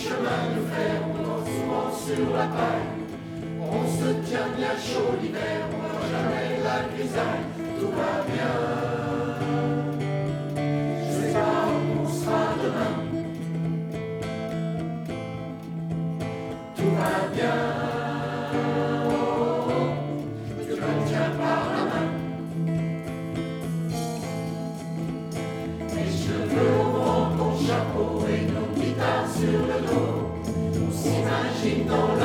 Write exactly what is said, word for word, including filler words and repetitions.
chemin de fer, on dort souvent sur la paille. On se tient bien chaud l'hiver, on n'a jamais de la grisaille. Tout va bien. Je sais pas où on sera demain. Tout va bien. Oh, oh, oh. Tu me tiens par la main. Mes cheveux au vent, ton chapeau et nos guitares sur le dos. On s'imagine dans le